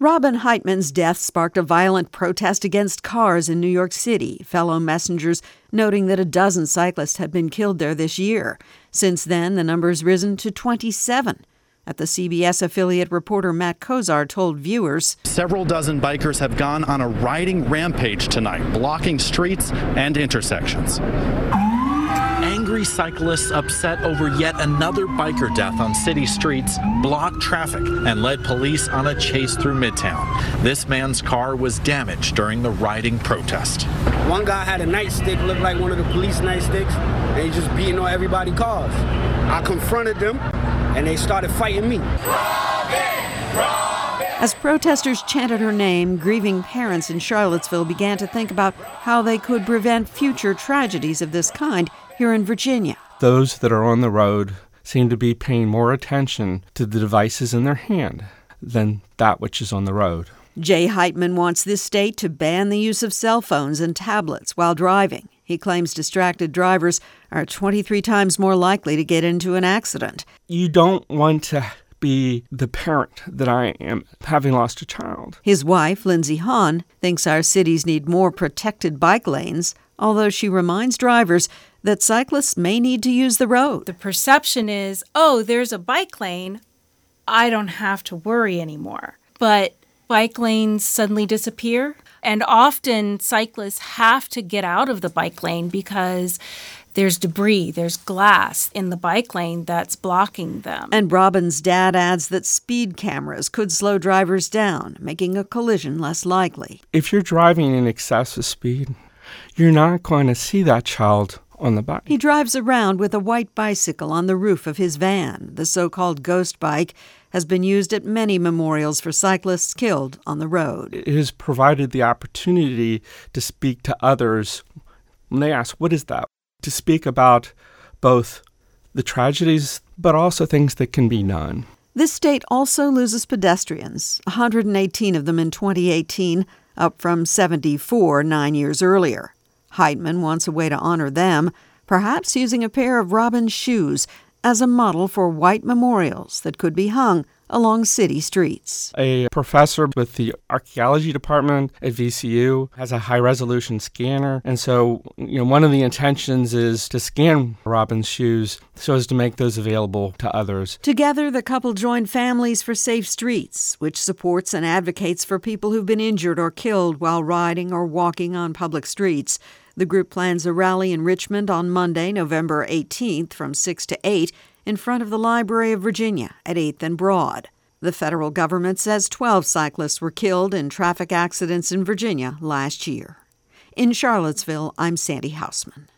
Robin Heitman's death sparked a violent protest against cars in New York City, fellow messengers noting that a dozen cyclists had been killed there this year. Since then, the number's risen to 27. At the CBS affiliate, reporter Matt Kozar told viewers, several dozen bikers have gone on a riding rampage tonight, blocking streets and intersections. Angry cyclists upset over yet another biker death on city streets blocked traffic and led police on a chase through Midtown. This man's car was damaged during the riding protest. One guy had a nightstick, looked like one of the police nightsticks, and he just beating on everybody's cars. I confronted them, and they started fighting me. As protesters chanted her name, grieving parents in Charlottesville began to think about how they could prevent future tragedies of this kind here in Virginia. Those that are on the road seem to be paying more attention to the devices in their hand than that which is on the road. Jay Heitman wants this state to ban the use of cell phones and tablets while driving. He claims distracted drivers are 23 times more likely to get into an accident. You don't want to be the parent that I am, having lost a child. His wife, Lindsay Hahn, thinks our cities need more protected bike lanes, although she reminds drivers that cyclists may need to use the road. The perception is, oh, there's a bike lane, I don't have to worry anymore. But bike lanes suddenly disappear, and often cyclists have to get out of the bike lane because there's debris, there's glass in the bike lane that's blocking them. And Robin's dad adds that speed cameras could slow drivers down, making a collision less likely. If you're driving in excessive speed, you're not going to see that child on the bike. He drives around with a white bicycle on the roof of his van. The so-called ghost bike has been used at many memorials for cyclists killed on the road. It has provided the opportunity to speak to others when they ask, what is that? To speak about both the tragedies, but also things that can be done. This state also loses pedestrians, 118 of them in 2018, up from 74 9 years earlier. Heitman wants a way to honor them, perhaps using a pair of Robin's shoes as a model for white memorials that could be hung along city streets. A professor with the archaeology department at VCU has a high-resolution scanner, and so one of the intentions is to scan Robin's shoes so as to make those available to others. Together, the couple joined Families for Safe Streets, which supports and advocates for people who've been injured or killed while riding or walking on public streets. The group plans a rally in Richmond on Monday, November 18th from 6 to 8 in front of the Library of Virginia at 8th and Broad. The federal government says 12 cyclists were killed in traffic accidents in Virginia last year. In Charlottesville, I'm Sandy Hausman.